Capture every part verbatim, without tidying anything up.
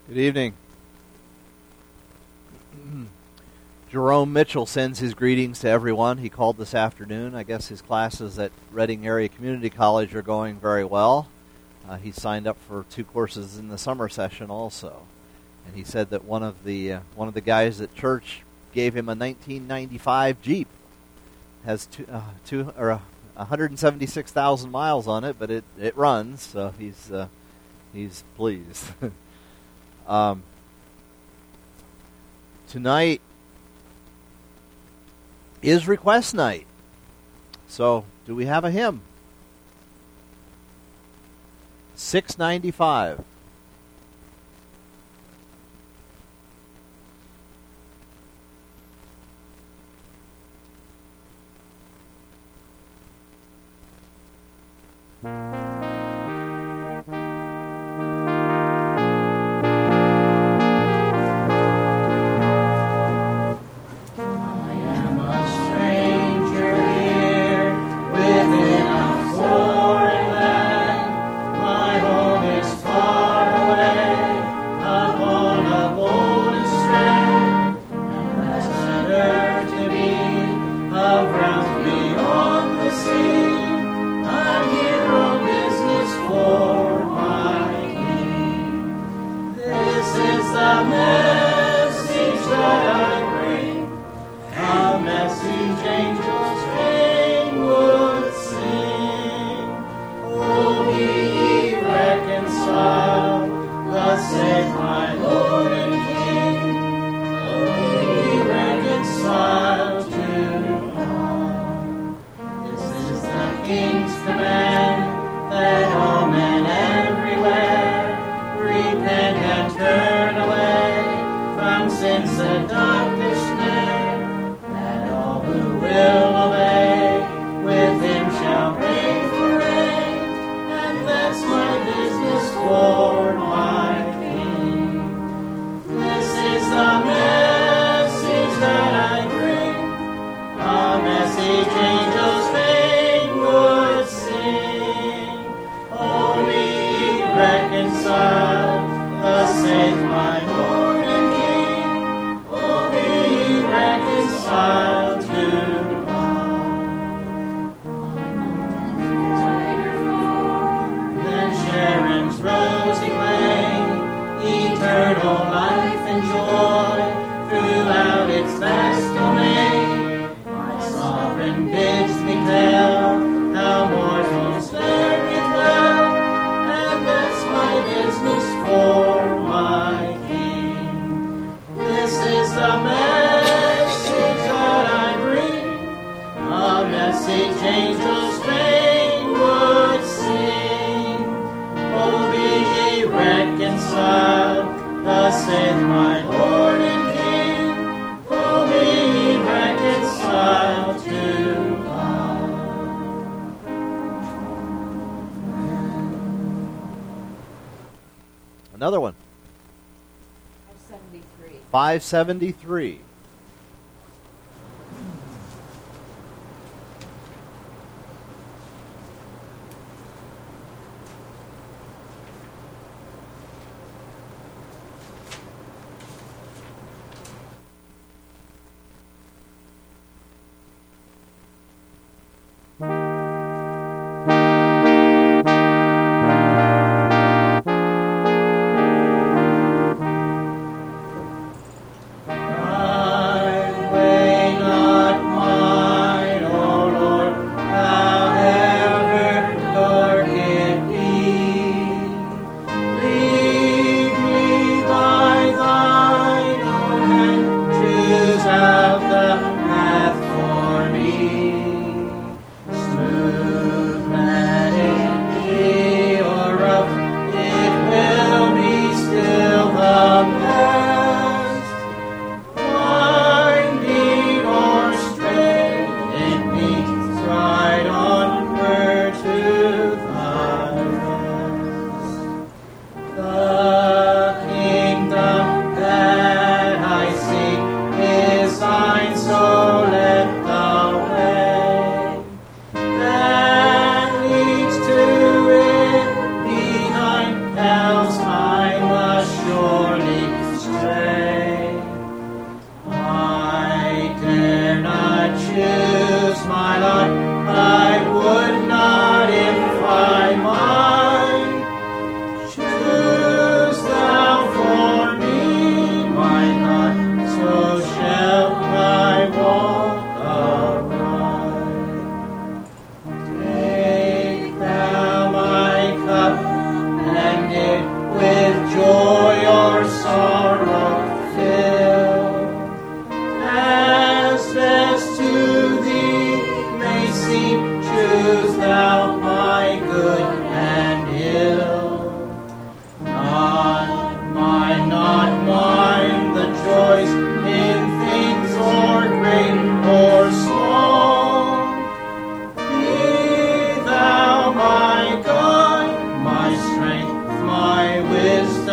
Good evening. Jerome Mitchell sends his greetings to everyone. He called this afternoon. I guess his classes at Reading Area Community College are going very well. Uh, he signed up for two courses in the summer session also. And he said that one of the uh, one of the guys at church gave him a nineteen ninety-five Jeep. Has two, uh, two or uh, one hundred seventy-six thousand miles on it, but it, it runs, so he's uh, he's pleased. um, tonight is request night. So, do we have a hymn? six ninety-five. Another one. five seventy-three. five seventy-three. Ah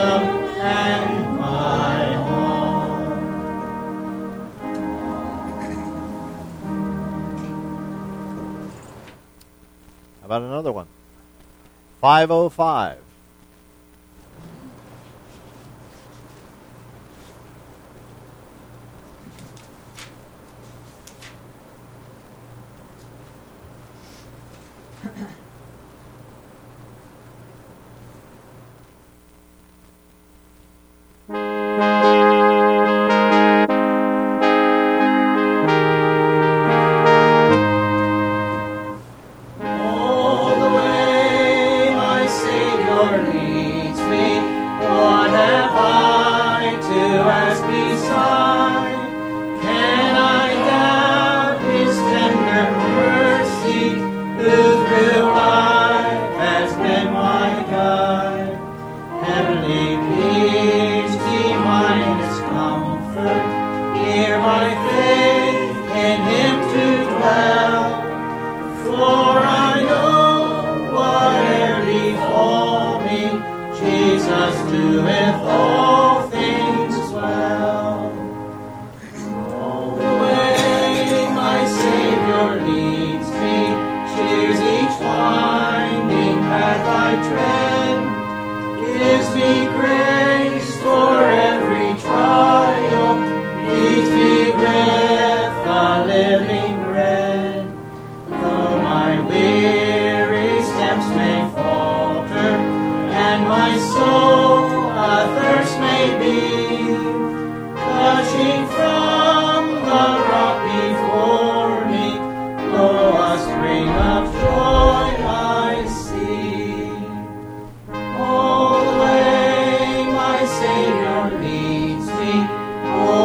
ransom and my home. How about another one? five oh five. All the way my Savior leads me, what have I to ask beside? Can I doubt His tender mercy, who through life has been my guide? Heavenly peace, divine comfort, here my faith in Him to dwell. For I know whate'er befall me, Jesus doeth all things well. All the way my Savior leads me, cheers each winding path I tread, gives me grace for every trial, feeds me with the living bread. Though my weary steps may falter, and my soul athirst may be, gushing from the rock before me, lo, a spring of joy I see. All the way my Savior leads me, oh,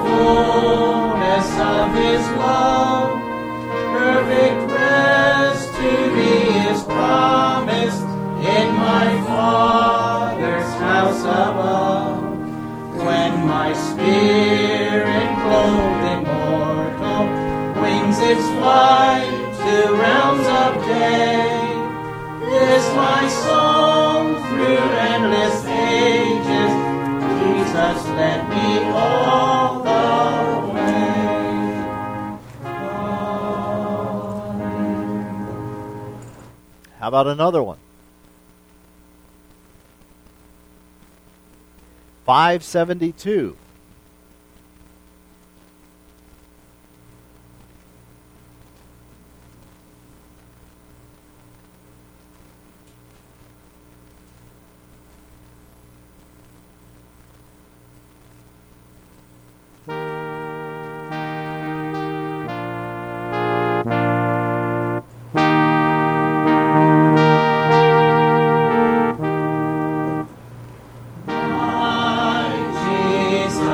the fullness of His love, perfect rest to me is promised in my Father's house above. When my spirit, clothed immortal, wings its flight to realms of day, this my song through endless ages, Jesus led me all the way. How about another one? five seventy-two. My Jesus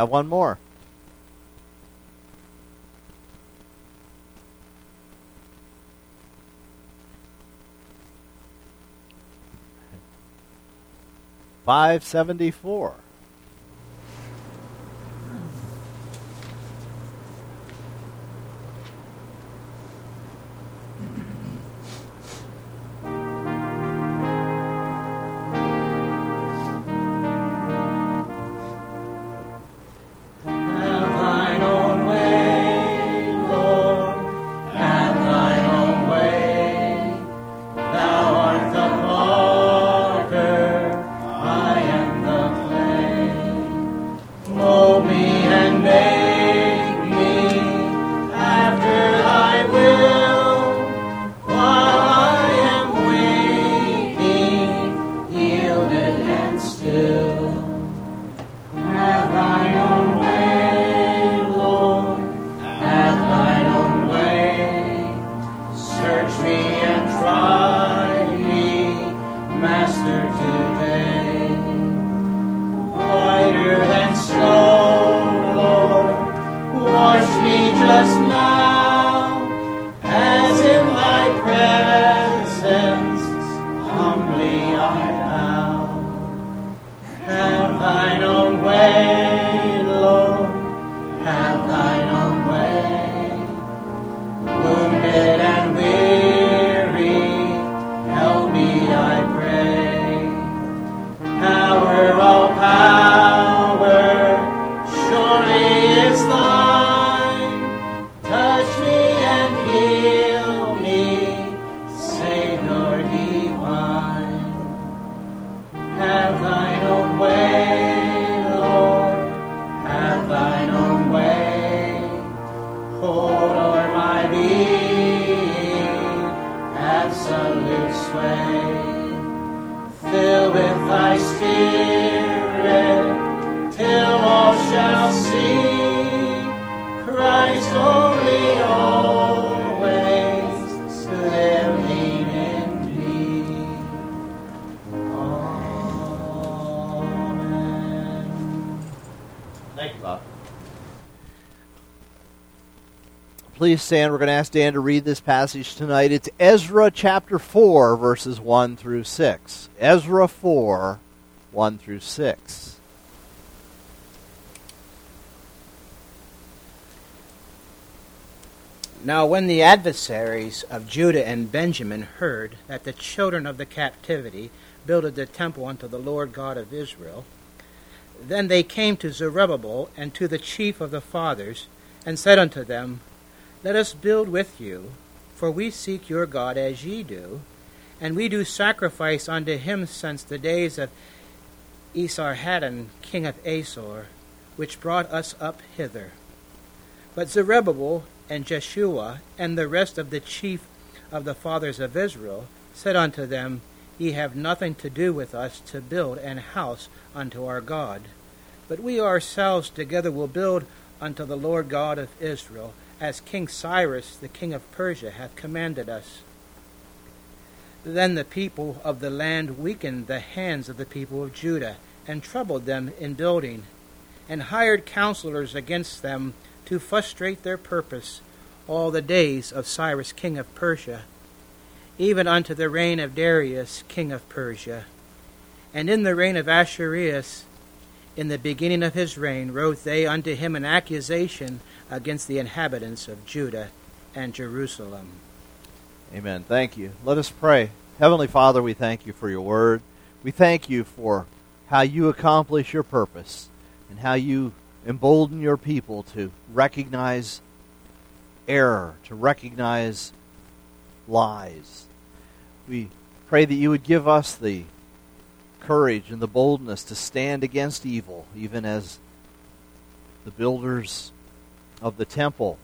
have one more. five seventy-four. Please stand. We're going to ask Dan to read this passage tonight. It's Ezra chapter four, verses one through six. Ezra four, one through six. Now when the adversaries of Judah and Benjamin heard that the children of the captivity builded the temple unto the Lord God of Israel, then they came to Zerubbabel and to the chief of the fathers, and said unto them, Let us build with you, for we seek your God as ye do, and we do sacrifice unto him since the days of Esarhaddon, king of Asor, which brought us up hither. But Zerubbabel and Jeshua and the rest of the chief of the fathers of Israel said unto them, Ye have nothing to do with us to build an house unto our God, but we ourselves together will build unto the Lord God of Israel, as King Cyrus the king of Persia hath commanded us. Then the people of the land weakened the hands of the people of Judah, and troubled them in building, and hired counselors against them to frustrate their purpose all the days of Cyrus king of Persia, even unto the reign of Darius king of Persia. And in the reign of Ahasuerus, in the beginning of his reign, wrote they unto him an accusation against the inhabitants of Judah and Jerusalem. Amen. Thank you. Let us pray. Heavenly Father, we thank you for your word. We thank you for how you accomplish your purpose and how you embolden your people to recognize error, to recognize lies. We pray that you would give us the courage and the boldness to stand against evil, even as the builders of the temple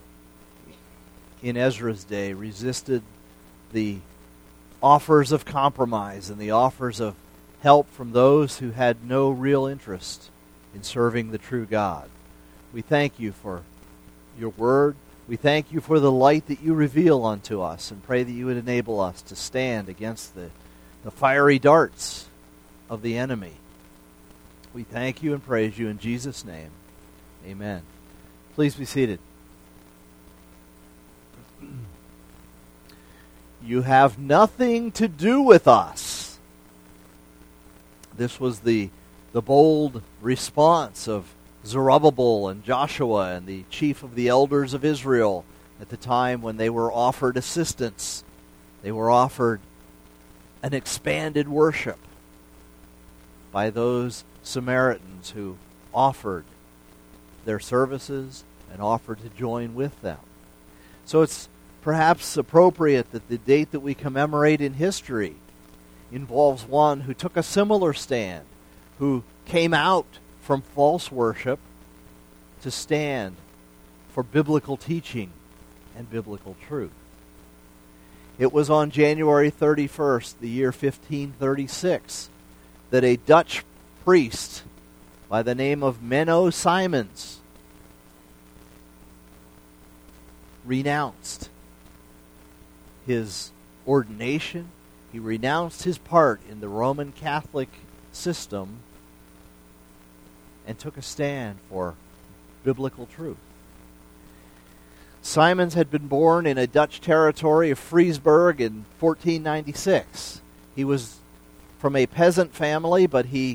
in Ezra's day resisted the offers of compromise and the offers of help from those who had no real interest in serving the true God. We thank you for your word. We thank you for the light that you reveal unto us, and pray that you would enable us to stand against the, the fiery darts of the enemy. We thank you and praise you in Jesus' name. Amen. Please be seated. You have nothing to do with us. This was the, the bold response of Zerubbabel and Joshua and the chief of the elders of Israel at the time when they were offered assistance. They were offered an expanded worship by those Samaritans who offered their services and offered to join with them. So it's perhaps appropriate that the date that we commemorate in history involves one who took a similar stand, who came out from false worship to stand for biblical teaching and biblical truth. It was on January thirty-first, the year fifteen thirty-six, that a Dutch priest by the name of Menno Simons renounced his ordination. He renounced his part in the Roman Catholic system and took a stand for biblical truth. Simons had been born in a Dutch territory of Friesburg in fourteen ninety-six. He was from a peasant family, but he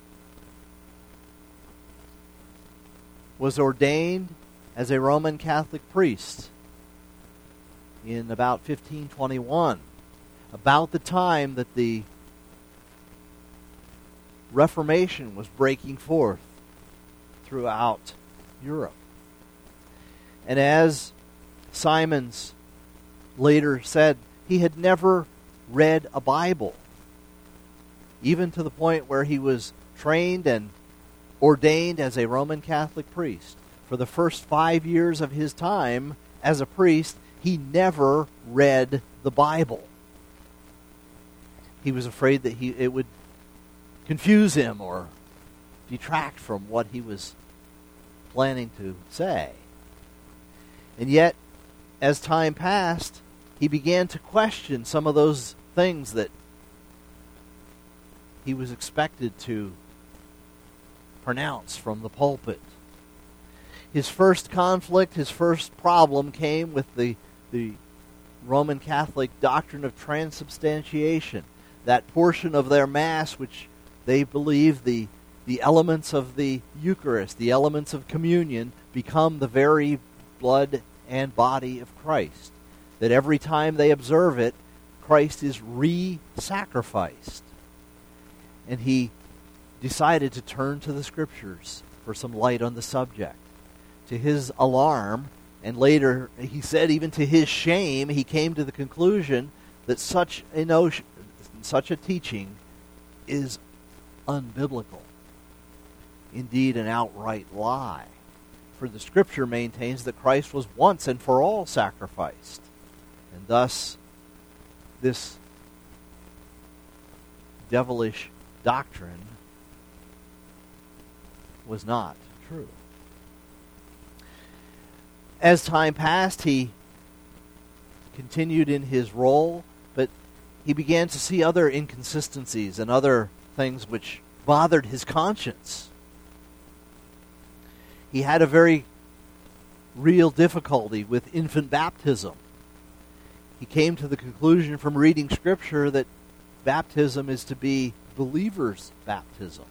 was ordained as a Roman Catholic priest in about fifteen twenty-one, about the time that the Reformation was breaking forth throughout Europe. And as Simons later said, he had never read a Bible, even to the point where he was trained and ordained as a Roman Catholic priest. For the first five years of his time as a priest, he never read the Bible. He was afraid that he it would confuse him or detract from what he was planning to say. And yet, as time passed, he began to question some of those things that he was expected to pronounce from the pulpit. His first conflict, his first problem came with the, the Roman Catholic doctrine of transubstantiation, that portion of their Mass which they believe the, the elements of the Eucharist, the elements of communion, become the very blood and body of Christ. That every time they observe it, Christ is re-sacrificed. And he decided to turn to the Scriptures for some light on the subject. To his alarm, and later he said even to his shame, he came to the conclusion that such a notion, such a teaching is unbiblical. Indeed, an outright lie. For the Scripture maintains that Christ was once and for all sacrificed. And thus, this devilish doctrine was not true. As time passed, he continued in his role, but he began to see other inconsistencies and other things which bothered his conscience. He had a very real difficulty with infant baptism. He came to the conclusion from reading Scripture that baptism is to be believers' baptism.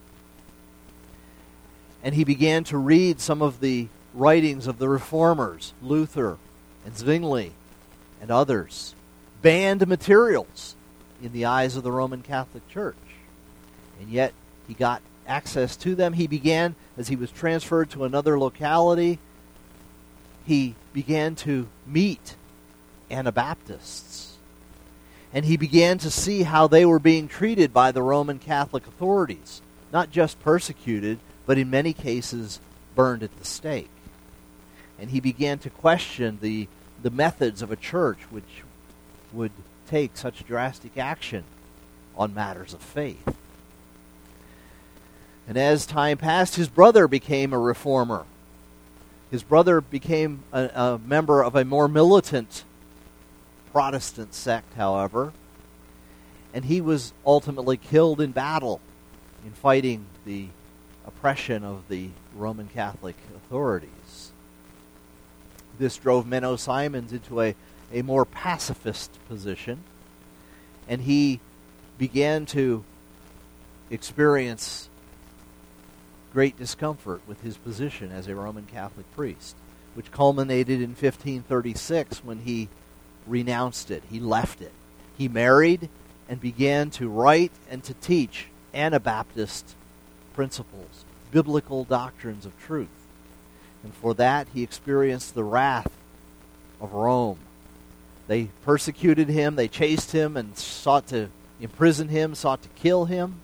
And he began to read some of the writings of the Reformers, Luther and Zwingli and others, banned materials in the eyes of the Roman Catholic Church. And yet he got access to them. He began, as he was transferred to another locality, he began to meet Anabaptists. And he began to see how they were being treated by the Roman Catholic authorities, not just persecuted, but in many cases burned at the stake. And he began to question the, the methods of a church which would take such drastic action on matters of faith. And as time passed, his brother became a reformer. His brother became a, a member of a more militant Protestant sect, however, and he was ultimately killed in battle in fighting the oppression of the Roman Catholic authorities. This drove Menno Simons into a, a more pacifist position, and he began to experience great discomfort with his position as a Roman Catholic priest, which culminated in fifteen thirty-six when he renounced it. He left it. He married and began to write and to teach Anabaptist principles, biblical doctrines of truth. And for that, he experienced the wrath of Rome. They persecuted him, they chased him, and sought to imprison him, sought to kill him.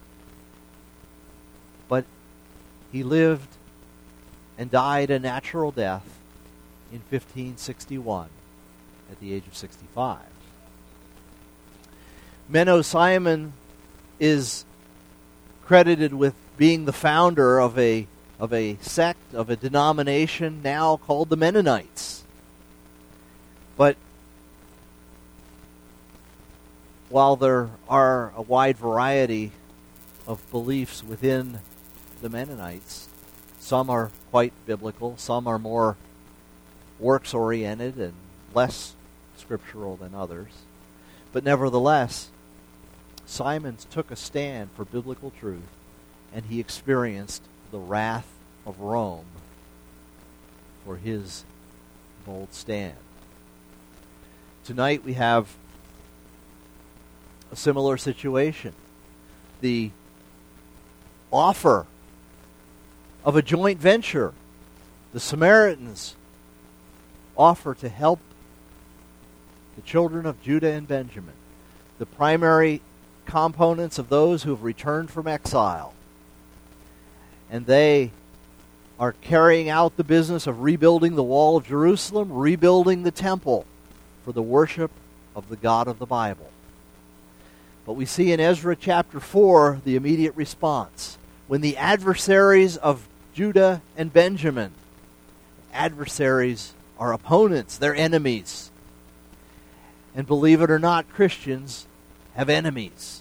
But he lived and died a natural death in fifteen sixty-one at the age of sixty-five. Menno Simon is credited with being the founder of a of a sect, of a denomination now called the Mennonites. But while there are a wide variety of beliefs within the Mennonites, some are quite biblical, some are more works-oriented and less scriptural than others. But nevertheless, Simons took a stand for biblical truth, and he experienced the wrath of Rome for his bold stand. Tonight we have a similar situation. The offer of a joint venture. The Samaritans offer to help the children of Judah and Benjamin, the primary components of those who have returned from exile. And they are carrying out the business of rebuilding the wall of Jerusalem, rebuilding the temple for the worship of the God of the Bible. But we see in Ezra chapter four the immediate response. When the adversaries of Judah and Benjamin, adversaries are opponents, they're enemies. And believe it or not, Christians have enemies.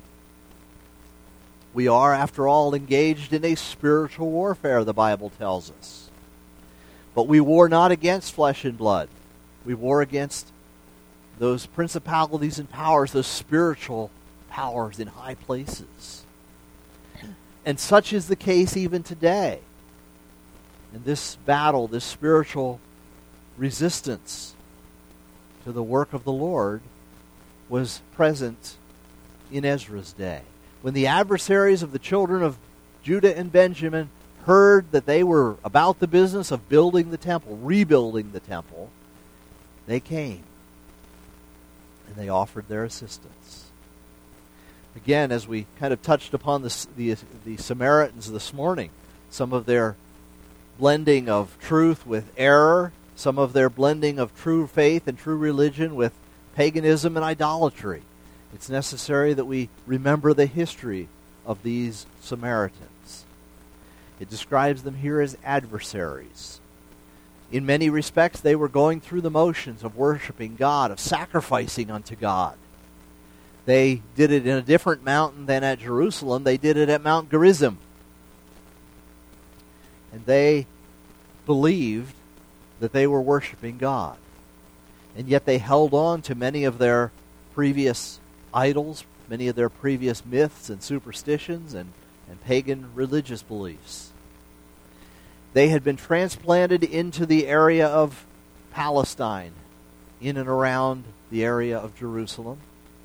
We are, after all, engaged in a spiritual warfare, the Bible tells us. But we war not against flesh and blood. We war against those principalities and powers, those spiritual powers in high places. And such is the case even today. And this battle, this spiritual resistance to the work of the Lord was present in Ezra's day. When the adversaries of the children of Judah and Benjamin heard that they were about the business of building the temple, rebuilding the temple, they came and they offered their assistance. Again, as we kind of touched upon the, the, the Samaritans this morning, some of their blending of truth with error, some of their blending of true faith and true religion with paganism and idolatry. It's necessary that we remember the history of these Samaritans. It describes them here as adversaries. In many respects, they were going through the motions of worshiping God, of sacrificing unto God. They did it in a different mountain than at Jerusalem. They did it at Mount Gerizim. And they believed that they were worshiping God. And yet they held on to many of their previous idols, many of their previous myths and superstitions and, and pagan religious beliefs. They had been transplanted into the area of Palestine, in and around the area of Jerusalem,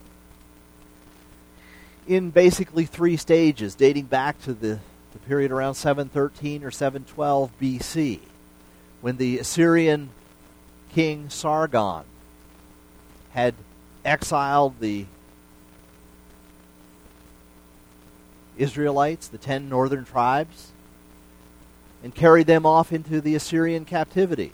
in basically three stages, dating back to the, the period around seven thirteen or seven twelve B C, when the Assyrian king Sargon had exiled the Israelites, the ten northern tribes, and carried them off into the Assyrian captivity.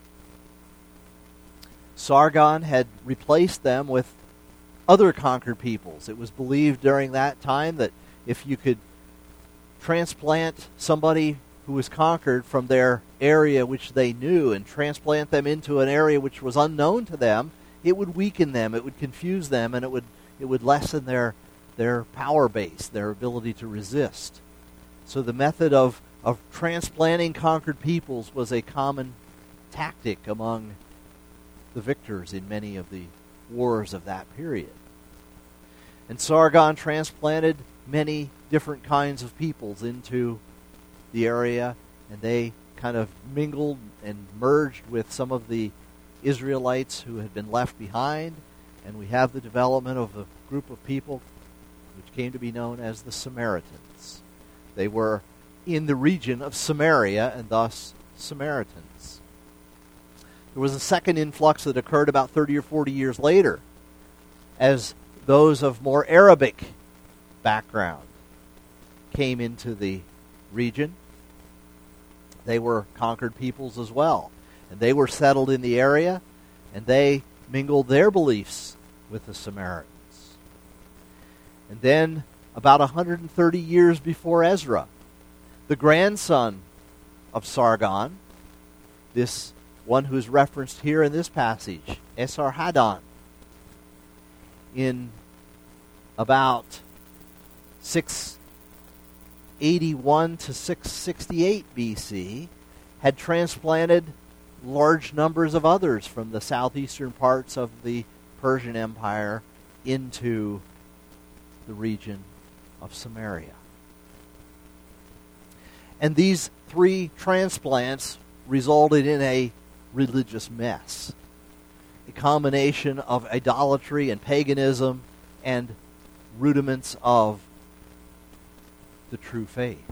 Sargon had replaced them with other conquered peoples. It was believed during that time that if you could transplant somebody who was conquered from their area which they knew and transplant them into an area which was unknown to them, it would weaken them, it would confuse them, and it would it would lessen their their power base, their ability to resist. So the method of, of transplanting conquered peoples was a common tactic among the victors in many of the wars of that period. And Sargon transplanted many different kinds of peoples into the area, and they kind of mingled and merged with some of the Israelites who had been left behind, and we have the development of a group of people which came to be known as the Samaritans. They were in the region of Samaria, and thus Samaritans. There was a second influx that occurred about thirty or forty years later, as those of more Arabic background came into the region. They were conquered peoples as well, and they were settled in the area, and they mingled their beliefs with the Samaritans. And then, about one hundred thirty years before Ezra, the grandson of Sargon, this one who is referenced here in this passage, Esarhaddon, in about six eighty-one to six sixty-eight B C, had transplanted large numbers of others from the southeastern parts of the Persian Empire into the region of Samaria. And these three transplants resulted in a religious mess, a combination of idolatry and paganism and rudiments of the true faith.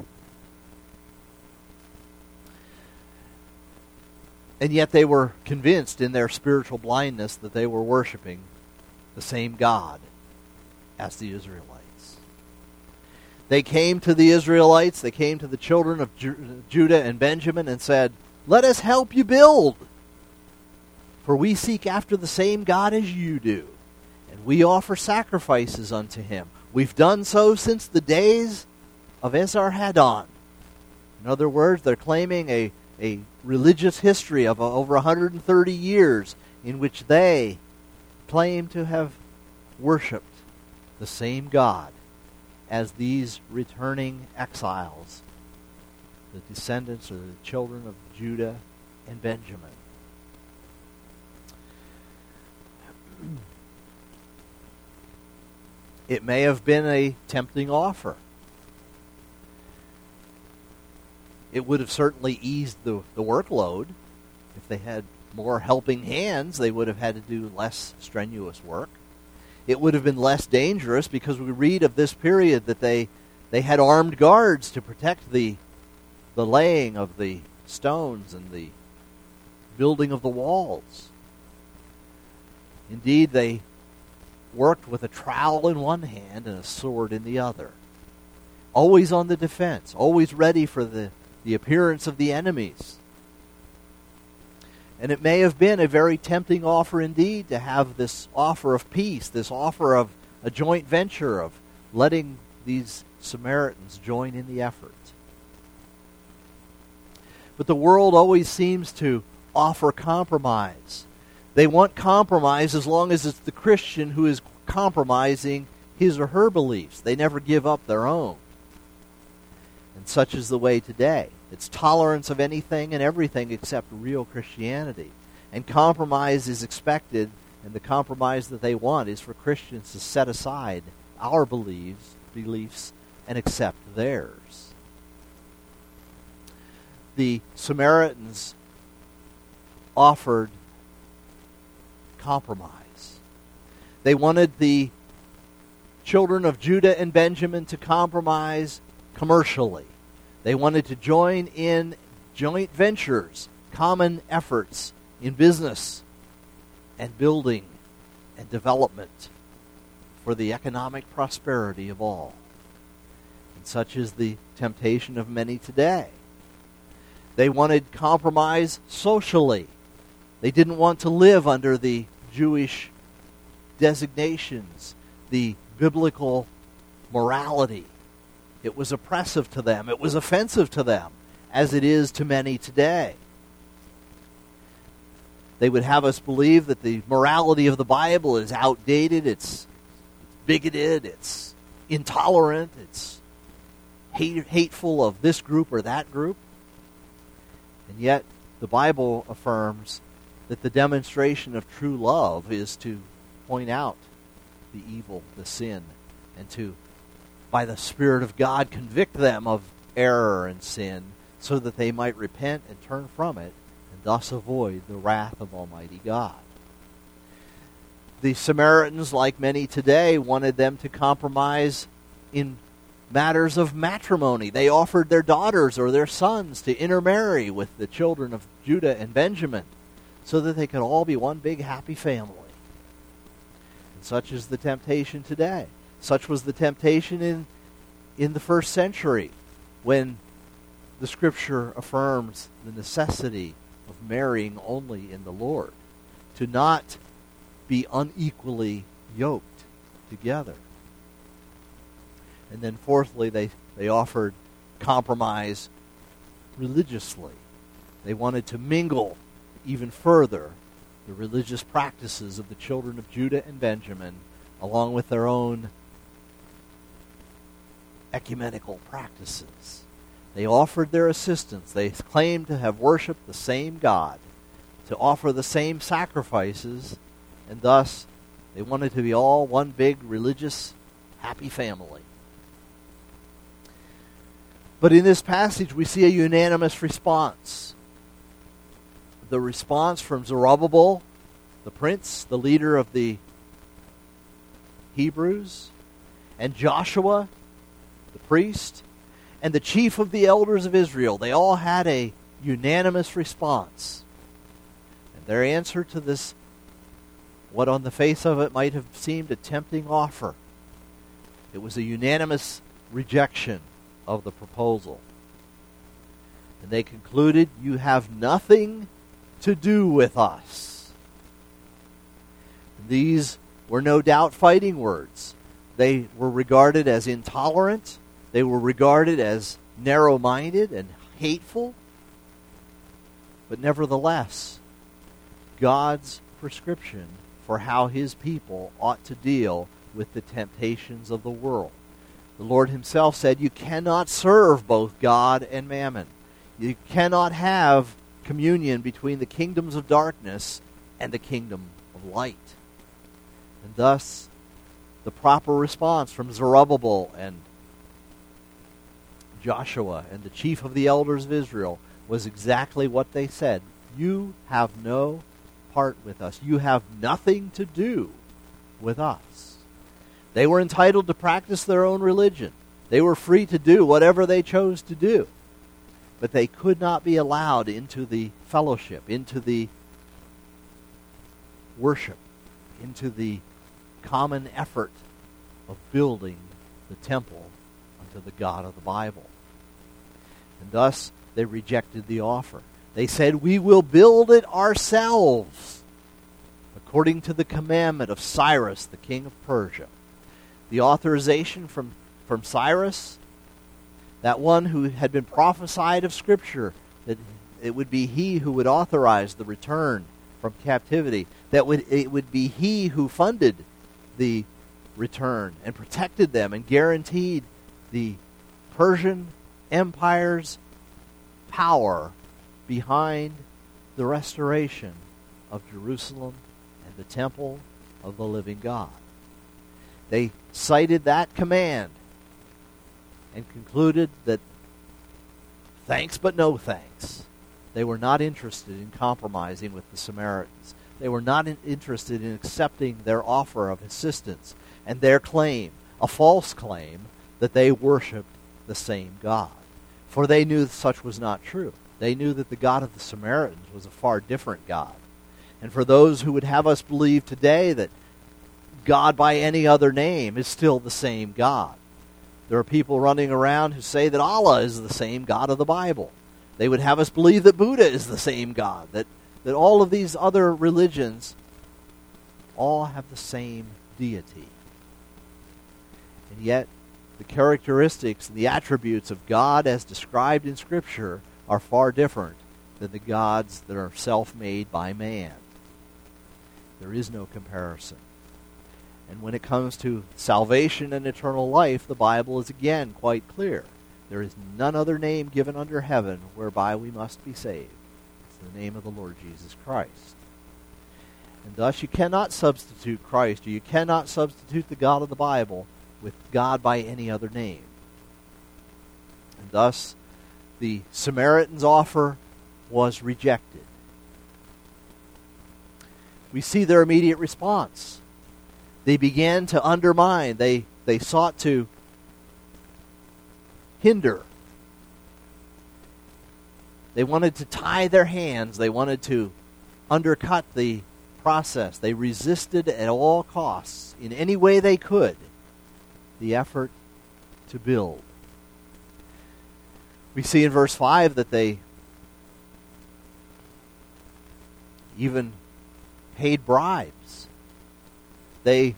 And yet they were convinced in their spiritual blindness that they were worshiping the same God as the Israelites. They came to the Israelites, they came to the children of Ju- Judah and Benjamin and said, "Let us help you build, for we seek after the same God as you do, and we offer sacrifices unto him. We've done so since the days of Esarhaddon." In other words, they're claiming a, a religious history of over one hundred thirty years in which they claim to have worshipped the same God as these returning exiles, the descendants or the children of Judah and Benjamin. It may have been a tempting offer. It would have certainly eased the, the workload. If they had more helping hands, they would have had to do less strenuous work. It would have been less dangerous because we read of this period that they, they had armed guards to protect the, the laying of the stones and the building of the walls. Indeed, they worked with a trowel in one hand and a sword in the other. Always on the defense, always ready for the, the appearance of the enemies. And it may have been a very tempting offer indeed to have this offer of peace, this offer of a joint venture of letting these Samaritans join in the effort. But the world always seems to offer compromise. They want compromise as long as it's the Christian who is compromising his or her beliefs. They never give up their own. And such is the way today. It's tolerance of anything and everything except real Christianity. And compromise is expected, and the compromise that they want is for Christians to set aside our beliefs, beliefs and accept theirs. The Samaritans offered compromise. They wanted the children of Judah and Benjamin to compromise commercially. They wanted to join in joint ventures, common efforts in business and building and development for the economic prosperity of all. And such is the temptation of many today. They wanted compromise socially. They didn't want to live under the Jewish designations, the biblical morality. It was oppressive to them. It was offensive to them, as it is to many today. They would have us believe that the morality of the Bible is outdated, it's bigoted, it's intolerant, it's hate, hateful of this group or that group. And yet, the Bible affirms that the demonstration of true love is to point out the evil, the sin, and to, by the Spirit of God, convict them of error and sin so that they might repent and turn from it and thus avoid the wrath of Almighty God. The Samaritans, like many today, wanted them to compromise in matters of matrimony. They offered their daughters or their sons to intermarry with the children of Judah and Benjamin so that they could all be one big happy family. And such is the temptation today. Such was the temptation in, in the first century when the Scripture affirms the necessity of marrying only in the Lord, to not be unequally yoked together. And then fourthly, they, they offered compromise religiously. They wanted to mingle even further the religious practices of the children of Judah and Benjamin along with their own ecumenical practices. They offered their assistance. They claimed to have worshipped the same God, to offer the same sacrifices, and thus they wanted to be all one big religious happy family. But in this passage we see a unanimous response. The response from Zerubbabel, the prince, the leader of the Hebrews, and Joshua, the priest, and the chief of the elders of Israel. They all had a unanimous response. And their answer to this, what on the face of it might have seemed a tempting offer, it was a unanimous rejection of the proposal. And they concluded, "You have nothing to do with us." And these were no doubt fighting words. They were regarded as intolerant. They were regarded as narrow-minded and hateful. But nevertheless, God's prescription for how His people ought to deal with the temptations of the world. The Lord Himself said, you cannot serve both God and mammon. You cannot have communion between the kingdoms of darkness and the kingdom of light. And thus, the proper response from Zerubbabel and Joshua and the chief of the elders of Israel was exactly what they said. You have no part with us. You have nothing to do with us. They were entitled to practice their own religion. They were free to do whatever they chose to do. But they could not be allowed into the fellowship, into the worship, into the common effort of building the temple unto the God of the Bible. And thus they rejected the offer. They said, we will build it ourselves, according to the commandment of Cyrus, the king of Persia. The authorization from, from Cyrus, that one who had been prophesied of Scripture, that it would be he who would authorize the return from captivity, that would it would be he who funded the return and protected them and guaranteed the Persian Empire's power behind the restoration of Jerusalem and the temple of the living God. They cited that command and concluded that thanks but no thanks. They were not interested in compromising with the Samaritans. They were not in, interested in accepting their offer of assistance and their claim, a false claim, that they worshipped the same God. For they knew that such was not true. They knew that the God of the Samaritans was a far different God. And for those who would have us believe today that God by any other name is still the same God. There are people running around who say that Allah is the same God of the Bible. They would have us believe that Buddha is the same God, that, that all of these other religions all have the same deity. And yet, the characteristics and the attributes of God as described in Scripture are far different than the gods that are self-made by man. There is no comparison. And when it comes to salvation and eternal life, the Bible is again quite clear. There is none other name given under heaven whereby we must be saved. It's the name of the Lord Jesus Christ. And thus you cannot substitute Christ, or you cannot substitute the God of the Bible with God by any other name. And thus the Samaritans' offer was rejected. We see their immediate response. They began to undermine. They, they sought to hinder. They wanted to tie their hands. They wanted to undercut the process. They resisted at all costs, in any way they could, the effort to build. We see in verse five that they even paid bribes. They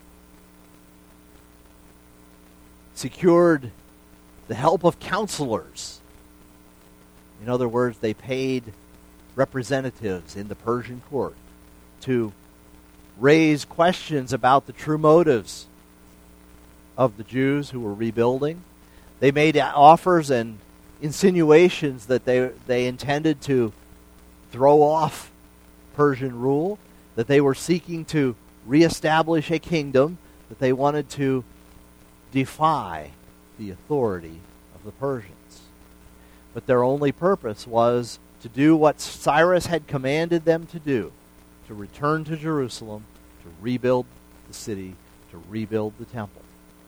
secured the help of counselors. In other words, they paid representatives in the Persian court to raise questions about the true motives of the Jews who were rebuilding. They made offers and insinuations that they they intended to throw off Persian rule, that they were seeking to reestablish a kingdom, that they wanted to defy the authority of the Persians. But their only purpose was to do what Cyrus had commanded them to do, to return to Jerusalem, to rebuild the city, to rebuild the temple.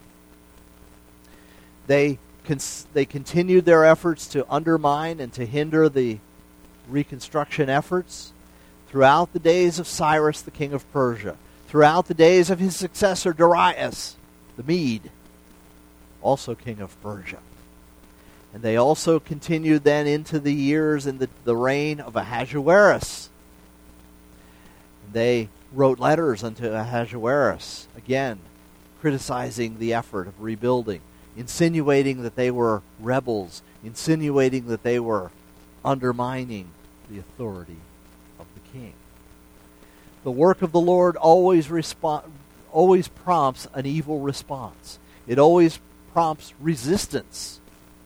They cons- they continued their efforts to undermine and to hinder the reconstruction efforts throughout the days of Cyrus, the king of Persia, throughout the days of his successor Darius, the Mede, also king of Persia. And they also continued then into the years in the, the reign of Ahasuerus. And they wrote letters unto Ahasuerus, again, criticizing the effort of rebuilding, insinuating that they were rebels, insinuating that they were undermining the authority of the king. The work of the Lord always respo- always prompts an evil response. It always prompts resistance.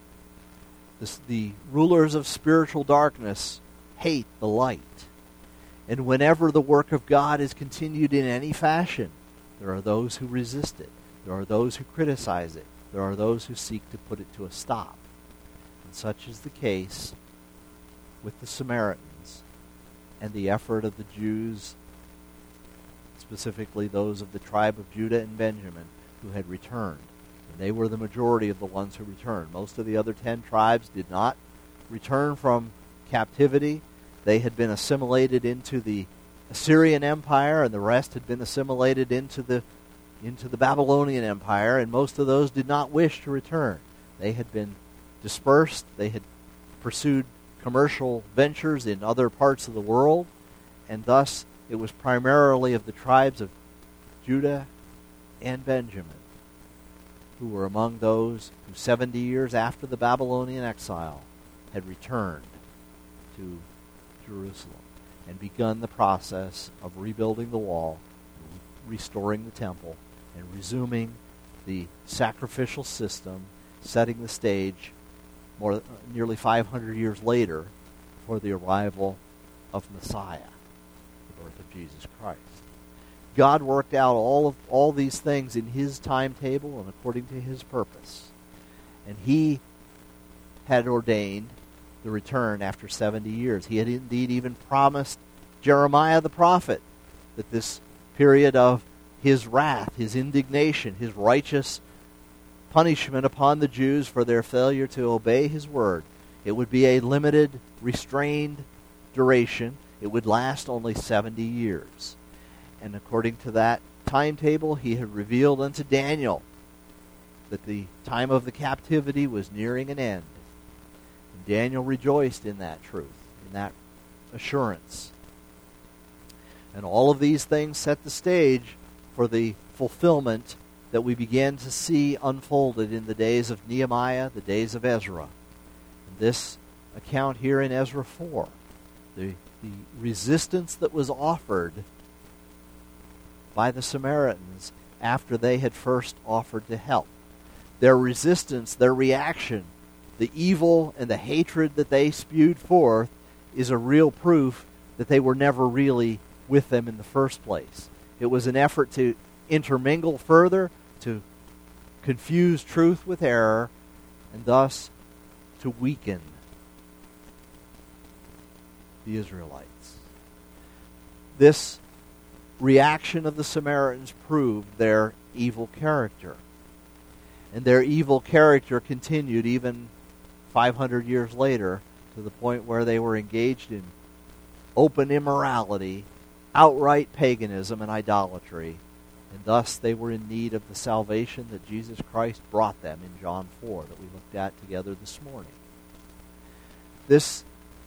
This, the rulers of spiritual darkness hate the light. And whenever the work of God is continued in any fashion, there are those who resist it. There are those who criticize it. There are those who seek to put it to a stop. And such is the case with the Samaritans and the effort of the Jews, specifically those of the tribe of Judah and Benjamin, who had returned. And they were the majority of the ones who returned. Most of the other ten tribes did not return from captivity. They had been assimilated into the Assyrian Empire, and the rest had been assimilated into the into the Babylonian Empire, and most of those did not wish to return. They had been dispersed. They had pursued commercial ventures in other parts of the world, and thus it was primarily of the tribes of Judah and Benjamin who were among those who seventy years after the Babylonian exile had returned to Jerusalem and begun the process of rebuilding the wall, restoring the temple, and resuming the sacrificial system, setting the stage more uh, nearly five hundred years later for the arrival of Messiah, the birth of Jesus Christ. God worked out all of all these things in His timetable and according to His purpose. And He had ordained the return after seventy years. He had indeed even promised Jeremiah the prophet that this period of His wrath, His indignation, His righteous punishment upon the Jews for their failure to obey His word, it would be a limited, restrained duration. It would last only seventy years. And according to that timetable, He had revealed unto Daniel that the time of the captivity was nearing an end. And Daniel rejoiced in that truth, in that assurance. And all of these things set the stage for the fulfillment that we began to see unfolded in the days of Nehemiah, the days of Ezra. And this account here in Ezra four, the, the resistance that was offered by the Samaritans after they had first offered to help. Their resistance, their reaction the evil and the hatred that they spewed forth is a real proof that they were never really with them in the first place. It was an effort to intermingle further, to confuse truth with error, and thus to weaken the Israelites. This reaction of the Samaritans proved their evil character. And their evil character continued even five hundred years later, to the point where they were engaged in open immorality, outright paganism, and idolatry. And thus they were in need of the salvation that Jesus Christ brought them in John four that we looked at together this morning. This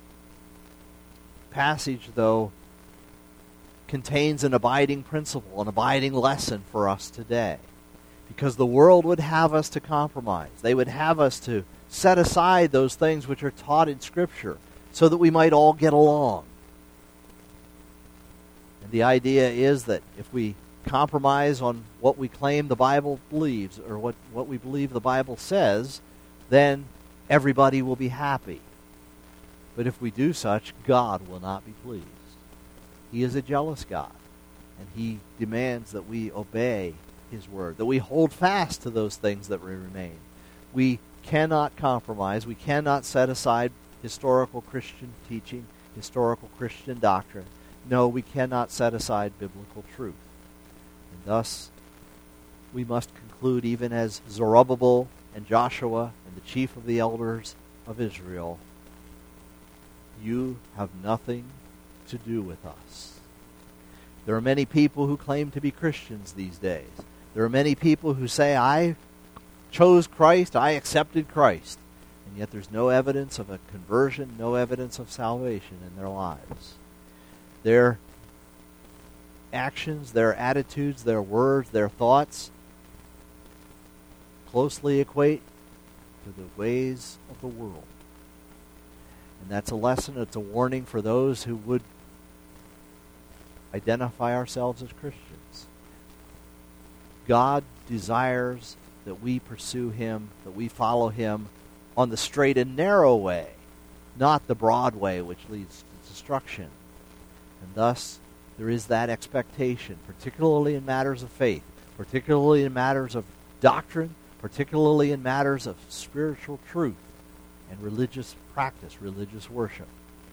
passage, though, contains an abiding principle, an abiding lesson for us today. Because the world would have us to compromise. They would have us to set aside those things which are taught in Scripture so that we might all get along. And the idea is that if we compromise on what we claim the Bible believes, or what, what we believe the Bible says, then everybody will be happy. But if we do such, God will not be pleased. He is a jealous God, and He demands that we obey His word, that we hold fast to those things that remain. We cannot compromise. We cannot set aside historical Christian teaching, historical Christian doctrine. No, we cannot set aside biblical truth. And thus, we must conclude, even as Zerubbabel and Joshua and the chief of the elders of Israel, you have nothing to do with us. There are many people who claim to be Christians these days. There are many people who say, I chose Christ, I accepted Christ. And yet there's no evidence of a conversion, no evidence of salvation in their lives. Their actions, their attitudes, their words, their thoughts closely equate to the ways of the world. And that's a lesson, it's a warning for those who would identify ourselves as Christians. God desires that we pursue Him, that we follow Him on the straight and narrow way, not the broad way which leads to destruction. And thus, there is that expectation, particularly in matters of faith, particularly in matters of doctrine, particularly in matters of spiritual truth and religious practice, religious worship,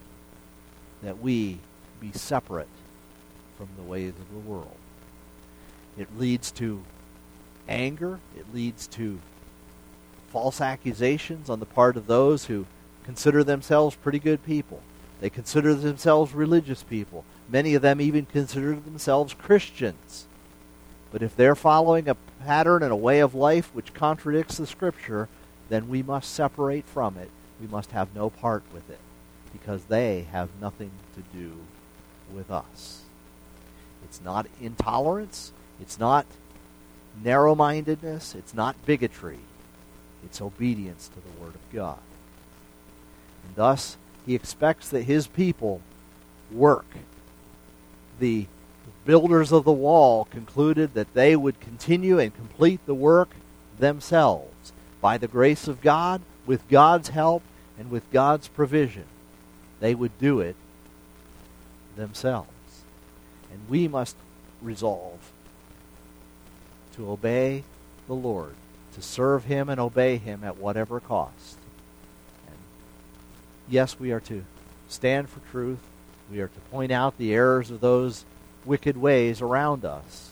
that we be separate from the ways of the world. It leads to anger. It leads to false accusations on the part of those who consider themselves pretty good people. They consider themselves religious people. Many of them even consider themselves Christians. But if they're following a pattern and a way of life which contradicts the Scripture, then we must separate from it. We must have no part with it, because they have nothing to do with us. It's not intolerance. It's not narrow-mindedness. It's not bigotry. It's obedience to the Word of God. And thus, He expects that His people work. The builders of the wall concluded that they would continue and complete the work themselves by the grace of God, with God's help, and with God's provision. They would do it themselves. And we must resolve to obey the Lord, to serve Him and obey Him at whatever cost. And yes, we are to stand for truth. We are to point out the errors of those wicked ways around us.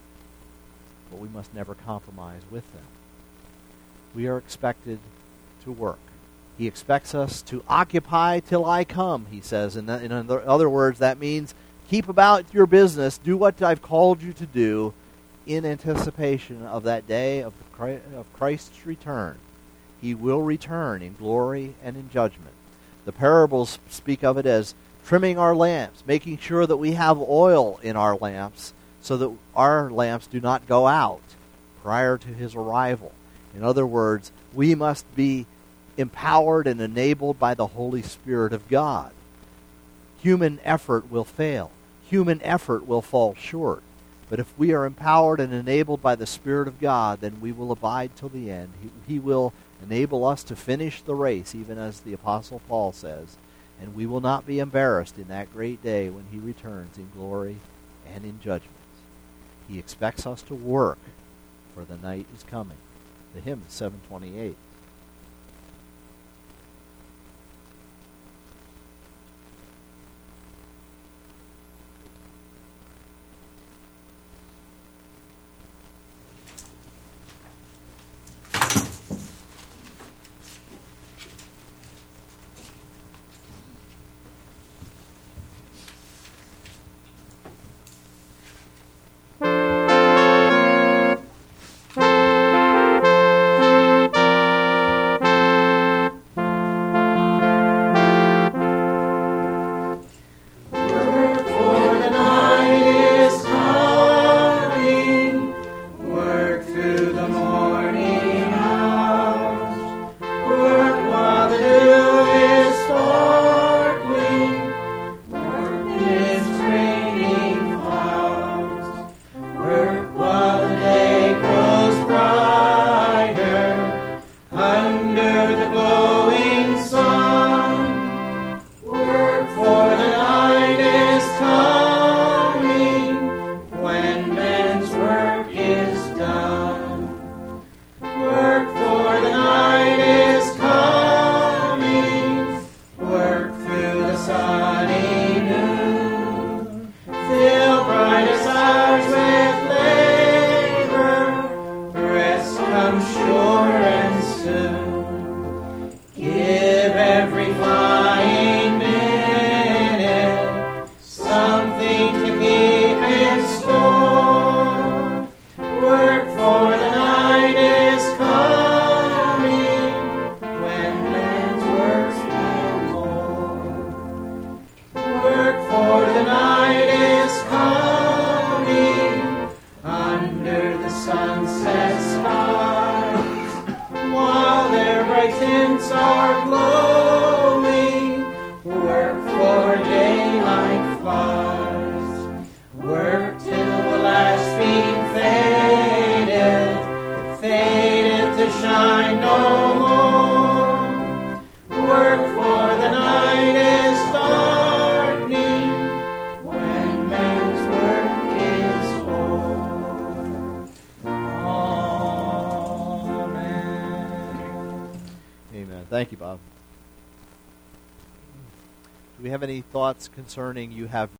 But we must never compromise with them. We are expected to work. He expects us to occupy till I come, He says. In, in other words, that means keep about your business, do what I've called you to do in anticipation of that day of Christ's return. He will return in glory and in judgment. The parables speak of it as trimming our lamps, making sure that we have oil in our lamps so that our lamps do not go out prior to His arrival. In other words, we must be empowered and enabled by the Holy Spirit of God. Human effort will fail. Human effort will fall short. But if we are empowered and enabled by the Spirit of God, then we will abide till the end. He, he will Enable us to finish the race, even as the Apostle Paul says, and we will not be embarrassed in that great day when he returns in glory and in judgment. He expects us to work, for the night is coming. The hymn is seven twenty-eight. Thank you, Bob. Do we have any thoughts concerning you have